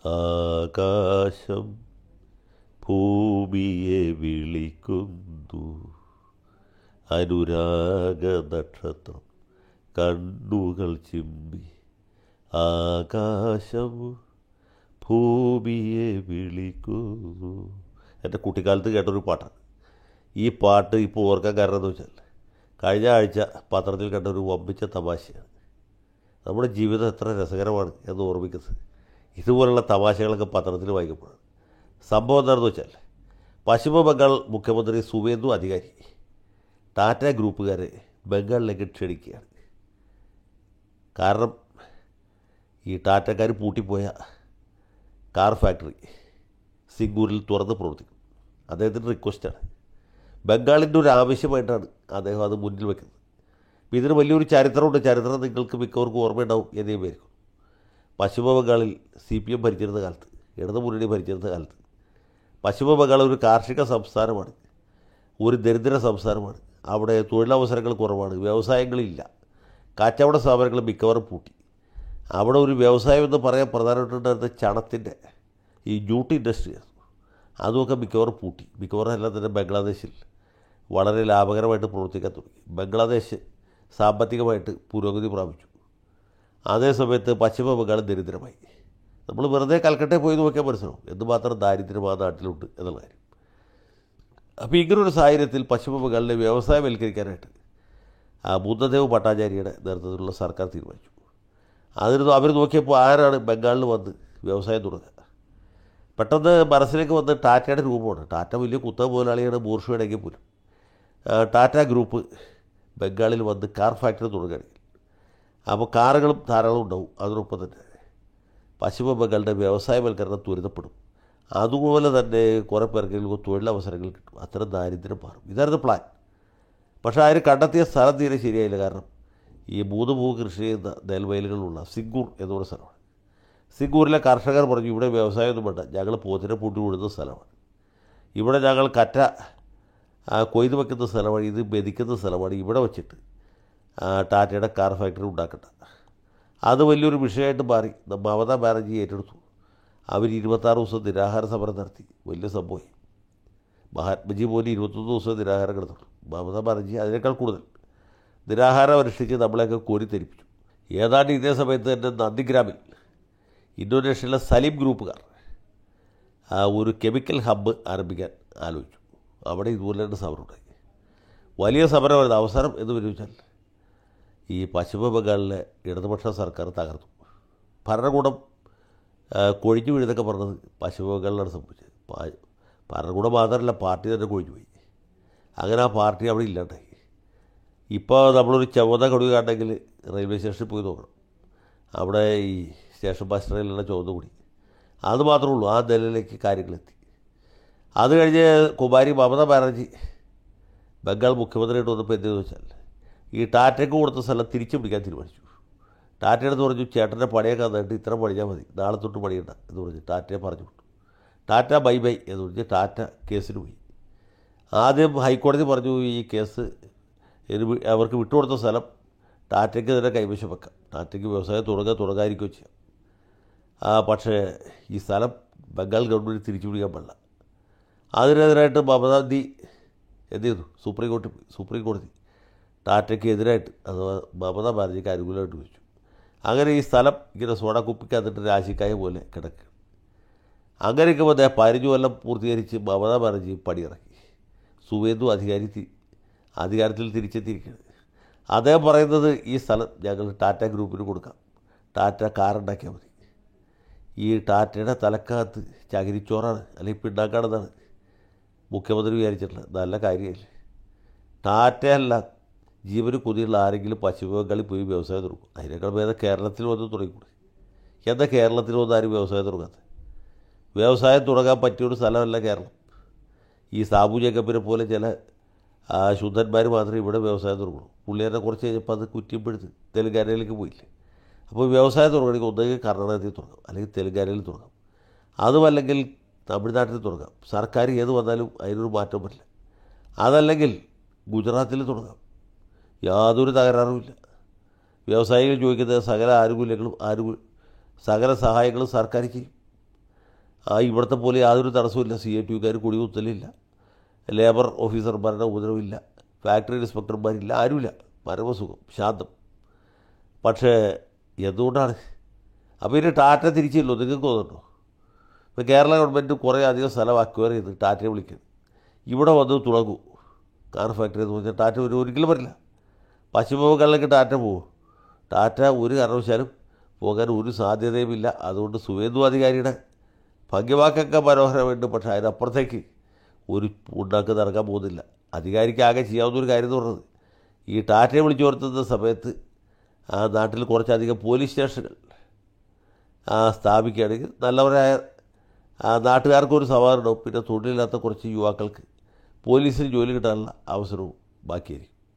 ആകാശം ഭൂമിയെ വിളിക്കുന്നു, അനുരാഗ നക്ഷത്രം കണ്ണുകൾ ചിമ്മി. ആകാശം ഭൂമിയെ വിളിക്കുന്നു. എൻ്റെ കുട്ടിക്കാലത്ത് കേട്ടൊരു പാട്ടാണ്. ഈ പാട്ട് ഇപ്പോൾ ഓർക്കാൻ കാരണം എന്ന് വെച്ചാൽ കഴിഞ്ഞ ആഴ്ച പത്രത്തിൽ കണ്ട ഒരു വമ്പിച്ച തമാശയാണ്. നമ്മുടെ ജീവിതം എത്ര രസകരമാണ് എന്ന് ഓർമ്മിക്കുന്നത് ഇതുപോലുള്ള തമാശകളൊക്കെ പത്രത്തിൽ വായിക്കുമ്പോഴാണ്. സംഭവം എന്താണെന്ന് വെച്ചാൽ പശ്ചിമ ബംഗാൾ മുഖ്യമന്ത്രി സുവേന്ദു അധികാരി ടാറ്റ ഗ്രൂപ്പുകാരെ ബംഗാളിലേക്ക് ക്ഷണിക്കുകയാണ്. കാരണം ഈ ടാറ്റക്കാർ പൂട്ടിപ്പോയ കാർ ഫാക്ടറി സിംഗൂരിൽ തുറന്ന് പ്രവർത്തിക്കും. അദ്ദേഹത്തിൻ്റെ റിക്വസ്റ്റാണ്. ബംഗാളിൻ്റെ ഒരു ആവശ്യമായിട്ടാണ് അദ്ദേഹം അത് മുന്നിൽ വയ്ക്കുന്നത്. ഇതിന് വലിയൊരു ചരിത്രമുണ്ട്. ചരിത്രം നിങ്ങൾക്ക് മിക്കവർക്കും ഓർമ്മയുണ്ടാവും എന്നേ പേരിക്കും. പശ്ചിമ ബംഗാളിൽ CPM ഭരിച്ചിരുന്ന കാലത്ത്, ഇടതു മുന്നണി ഭരിച്ചിരുന്ന കാലത്ത് പശ്ചിമ ബംഗാൾ ഒരു കാർഷിക സംസ്ഥാനമാണ്, ഒരു ദരിദ്ര സംസ്ഥാനമാണ്. അവിടെ തൊഴിലവസരങ്ങൾ കുറവാണ്, വ്യവസായങ്ങളില്ല, കച്ചവട സ്ഥാപനങ്ങൾ മിക്കവാറും പൂട്ടി. അവിടെ ഒരു വ്യവസായം എന്ന് പറയാൻ പ്രധാനമായിട്ടുണ്ടായിരുന്ന ചണത്തിൻ്റെ ഈ ജൂട്ട് ഇൻഡസ്ട്രിയാണ്. അതുമൊക്കെ മിക്കവാറും പൂട്ടി. മിക്കവാറും എല്ലാം തന്നെ ബംഗ്ലാദേശിൽ വളരെ ലാഭകരമായിട്ട് പ്രവർത്തിക്കാൻ തുടങ്ങി. ബംഗ്ലാദേശ് സാമ്പത്തികമായിട്ട് പുരോഗതി പ്രാപിച്ചു. അതേസമയത്ത് പശ്ചിമ ബംഗാൾ ദരിദ്രമായി. നമ്മൾ വെറുതെ കൽക്കട്ടയിൽ പോയി നോക്കിയാൽ മനസ്സിലാവും എന്തുമാത്രം ദാരിദ്ര്യം ആ നാട്ടിലുണ്ട് എന്നുള്ള കാര്യം. അപ്പോൾ ഇങ്ങനൊരു സാഹചര്യത്തിൽ പശ്ചിമ ബംഗാളിനെ വ്യവസായവൽക്കരിക്കാനായിട്ട് ബുദ്ധദേവ് ഭട്ടാചാര്യയുടെ നേതൃത്വത്തിലുള്ള സർക്കാർ തീരുമാനിച്ചു. അവർ നോക്കിയപ്പോൾ ആരാണ് ബംഗാളിൽ വന്ന് വ്യവസായം തുടങ്ങുക. പെട്ടെന്ന് മനസ്സിലേക്ക് വന്ന് ടാറ്റയുടെ രൂപമാണ്. ടാറ്റ വലിയ കുത്തക മുതലാളിയാണ്, ബൂർഷ്വയുടെങ്കിൽ പോലും. ടാറ്റ ഗ്രൂപ്പ് ബംഗാളിൽ വന്ന് കാർ ഫാക്ടറി തുടങ്ങുകയാണെങ്കിൽ അപ്പോൾ കാറുകളും ധാരാളം ഉണ്ടാവും. അതിനൊപ്പം തന്നെ പശ്ചിമ ബംഗാളിൻ്റെ വ്യവസായവൽക്കരണം ത്വരിതപ്പെടും. അതുപോലെ തന്നെ കുറേ പേർക്ക് തൊഴിലവസരങ്ങൾ കിട്ടും. അത്തരം ദാരിദ്ര്യം മാറും. ഇതായിരുന്നു പ്ലാൻ. പക്ഷേ അതിന് കണ്ടെത്തിയ സ്ഥലം തീരെ ശരിയായില്ല. കാരണം ഈ 3 ഭൂ കൃഷി ചെയ്യുന്ന നെൽവയലുകളുള്ള സിംഗൂർ എന്നുള്ള സ്ഥലമാണ്. സിംഗൂരിലെ കർഷകർ പറഞ്ഞു, ഇവിടെ വ്യവസായമൊന്നും വേണ്ട, ഞങ്ങൾ പോത്തിനെ പൂട്ടി വിടുന്ന സ്ഥലമാണ്, ഇവിടെ ഞങ്ങൾ കറ്റ കൊയ്ത് വയ്ക്കുന്ന സ്ഥലമാണ്, ഇത് മെതിക്കുന്ന സ്ഥലമാണ്, ഇവിടെ വച്ചിട്ട് ടാറ്റയുടെ കാർ ഫാക്ടറി ഉണ്ടാക്കണ്ട. അത് വലിയൊരു വിഷയമായിട്ട് മാറി. മമതാ ബാനർജി ഏറ്റെടുത്തു. അവർ 26 ദിവസം നിരാഹാര സമരം നടത്തി. വലിയ സംഭവമായി. മഹാത്മജി പോലും 21 ദിവസം നിരാഹാരം കിടന്നു. മമതാ ബാനർജി അതിനേക്കാൾ കൂടുതൽ നിരാഹാരം അനുഷ്ഠിച്ച് നമ്മളെയൊക്കെ കോരിത്തെരിപ്പിച്ചു. ഏതാണ്ട് ഇതേ സമയത്ത് തന്നെ നന്ദിഗ്രാമിൽ ഇന്തോനേഷ്യയിലെ സലീം ഗ്രൂപ്പുകാർ ഒരു കെമിക്കൽ ഹബ്ബ് ആരംഭിക്കാൻ ആലോചിച്ചു. അവിടെ ഇതുപോലെ തന്നെ സമരമുണ്ടായി. വലിയ സമരമായിരുന്നു. അവസാനം എന്ന് വിചാരിച്ചാൽ ഈ പശ്ചിമ ബംഗാളിലെ ഇടതുപക്ഷ സർക്കാർ തകർന്നു. ഭരണകൂടം കൊഴിഞ്ഞു വീഴുന്നൊക്കെ പറഞ്ഞത് പശ്ചിമ ബംഗാളിലാണ് സംഭവിച്ചത്. ഭരണകൂടം മാത്രമല്ല, പാർട്ടി തന്നെ കൊഴിഞ്ഞു പോയി. അങ്ങനെ ആ പാർട്ടി അവിടെ ഇല്ലാണ്ടായി. ഇപ്പോൾ നമ്മളൊരു ചുവന്ന കൊടി കാണണമെങ്കിൽ റെയിൽവേ സ്റ്റേഷനിൽ പോയി നോക്കണം. അവിടെ ഈ സ്റ്റേഷൻ മാസ്റ്ററിലുള്ള ചുവന്ന കൊടി, അത് മാത്രമേ ഉള്ളൂ. ആ നിലയിലേക്ക് കാര്യങ്ങളെത്തി. അത് കഴിഞ്ഞ് കുമാരി മമതാ ബാനർജി ബംഗാൾ മുഖ്യമന്ത്രിയായിട്ട് വന്നപ്പോൾ എന്തെന്ന് വെച്ചാൽ ഈ ടാറ്റയ്ക്ക് കൊടുത്ത സ്ഥലം തിരിച്ചു പിടിക്കാൻ തീരുമാനിച്ചു. ടാറ്റയെടുത്ത് പറഞ്ഞു, ചേട്ടൻ്റെ പണിയൊക്കെ തന്നിട്ട് ഇത്ര പണിഞ്ഞാൽ മതി, നാളെ തൊട്ട് പണിയണ്ട എന്ന് പറഞ്ഞ് ടാറ്റയെ പറഞ്ഞു വിട്ടു. ടാറ്റ ബൈ ബൈ എന്ന് പറഞ്ഞ് ടാറ്റ കേസിന് പോയി. ആദ്യം ഹൈക്കോടതി പറഞ്ഞു, ഈ കേസ് അവർക്ക് വിട്ടുകൊടുത്ത സ്ഥലം ടാറ്റയ്ക്ക് തന്നെ കൈവശം വെക്കാം, ടാറ്റയ്ക്ക് വ്യവസായം തുടങ്ങാതിരിക്കുകയും ചെയ്യാം. പക്ഷേ ഈ സ്ഥലം ബംഗാൾ ഗവൺമെൻറ് തിരിച്ചു പിടിക്കാൻ പാടില്ല. അതിനെതിരായിട്ട് മമതാജി എന്ത് ചെയ്തു? സുപ്രീം കോടതി ടാറ്റയ്ക്ക് എതിരായിട്ട്, അഥവാ മമതാ ബാനർജിക്ക് അനുകൂലമായിട്ട് വെച്ചു. അങ്ങനെ ഈ സ്ഥലം ഇങ്ങനെ സോഡ കുപ്പിക്കകത്തിട്ട് രാശിക്കായ പോലെ കിടക്കുക. അങ്ങനെയൊക്കെ വന്ന് 15 കൊല്ലം പൂർത്തീകരിച്ച് മമതാ ബാനർജി പടിയിറക്കി. സുവേന്ദു അധികാരത്തിൽ തിരിച്ചെത്തിയിരിക്കുകയാണ്. അദ്ദേഹം പറയുന്നത്, ഈ സ്ഥലം ഞങ്ങൾ ടാറ്റ ഗ്രൂപ്പിന് കൊടുക്കാം, ടാറ്റ കാറുണ്ടാക്കിയാൽ മതി. ഈ ടാറ്റയുടെ തലക്കകത്ത് ചകിരിച്ചോറാണ് അല്ലെങ്കിൽ പിണ്ണാക്കാണെന്നാണ് മുഖ്യമന്ത്രി വിചാരിച്ചിട്ടുള്ളത്. നല്ല കാര്യമല്ലേ? ടാറ്റയല്ല, ജീവന് കൊതിയുള്ള ആരെങ്കിലും പശ്ചിമ ബംഗാളിൽ പോയി വ്യവസായം തുടങ്ങും. അതിനേക്കാൾ ഭേദം കേരളത്തിൽ വന്ന് തുടങ്ങിക്കൂടെ? എന്താ കേരളത്തിൽ വന്ന് ആരും വ്യവസായം തുടങ്ങാത്തത്? വ്യവസായം തുടങ്ങാൻ പറ്റിയൊരു സ്ഥലമല്ല കേരളം. ഈ സാബു ജേക്കബിനെ പോലെ ചില ശുദ്ധന്മാർ മാത്രമേ ഇവിടെ വ്യവസായം തുടങ്ങുള്ളൂ. പുള്ളിയെ കുറച്ച് കഴിഞ്ഞപ്പോൾ അത് കുറ്റിപ്പെടുത്ത് തെലുങ്കാനയിലേക്ക് പോയില്ലേ. അപ്പോൾ വ്യവസായം തുടങ്ങണമെങ്കിൽ ഒന്നുകിൽ കർണാടകത്തിൽ തുടങ്ങാം, അല്ലെങ്കിൽ തെലുങ്കാനയിൽ തുടങ്ങാം, അതുമല്ലെങ്കിൽ തമിഴ്നാട്ടിൽ തുടങ്ങാം. സർക്കാർ ഏത് വന്നാലും അതിനൊരു മാറ്റം പറ്റില്ല. അതല്ലെങ്കിൽ ഗുജറാത്തിൽ തുടങ്ങാം, യാതൊരു തകരാറുമില്ല. വ്യവസായികൾ ചോദിക്കുന്ന സകല ആനുകൂല്യങ്ങളും സകല സഹായങ്ങളും സർക്കാർ ചെയ്യും. ഇവിടുത്തെ പോലെ യാതൊരു തടസ്സമില്ല. CITUക്കാർ കുടികുത്തലില്ല, ലേബർ ഓഫീസർമാരുടെ ഉപദ്രവമില്ല, ഫാക്ടറി ഇൻസ്പെക്ടർമാരില്ല, ആരുമില്ല. പരമസുഖം, ശാന്തം. പക്ഷേ എന്തുകൊണ്ടാണ്? അപ്പോൾ ഇനി ടാറ്റ തിരിച്ചില്ലോ, നിങ്ങൾക്ക് തോന്നുന്നുണ്ടോ? ഇപ്പോൾ കേരള ഗവൺമെൻറ് കുറേ അധികം സ്ഥലം അക്വയർ ചെയ്ത് ടാറ്റയെ വിളിക്കുന്നു. ഇവിടെ വന്ന് തുടങ്ങൂ കാർ ഫാക്ടറി എന്ന് പറഞ്ഞാൽ ടാറ്റ ഒരിക്കലും വരില്ല. പശ്ചിമ ബംഗാളിലേക്ക് ടാറ്റ പോകും? ടാറ്റ ഒരു കാരണവശാലും പോകാൻ ഒരു സാധ്യതയുമില്ല. അതുകൊണ്ട് സുവേന്ദു അധികാരിയുടെ ഭംഗിവാക്കൊക്കെ മനോഹരമുണ്ട്, പക്ഷേ അതിനപ്പുറത്തേക്ക് ഒരു ഉണ്ടാക്കി നടക്കാൻ പോകുന്നില്ല. അധികാരിക്ക് ആകെ ചെയ്യാവുന്ന ഒരു കാര്യം എന്ന് പറഞ്ഞത് ഈ ടാറ്റയെ വിളിച്ചു വരുത്തുന്ന സമയത്ത് ആ നാട്ടിൽ കുറച്ചധികം പോലീസ് സ്റ്റേഷനുകൾ സ്ഥാപിക്കുകയാണെങ്കിൽ നല്ലവരായ നാട്ടുകാർക്കൊരു സമാധാനവും പിന്നെ തൊഴിലില്ലാത്ത കുറച്ച് യുവാക്കൾക്ക് പോലീസിൽ ജോലി കിട്ടാനുള്ള അവസരവും ബാക്കിയായിരിക്കും.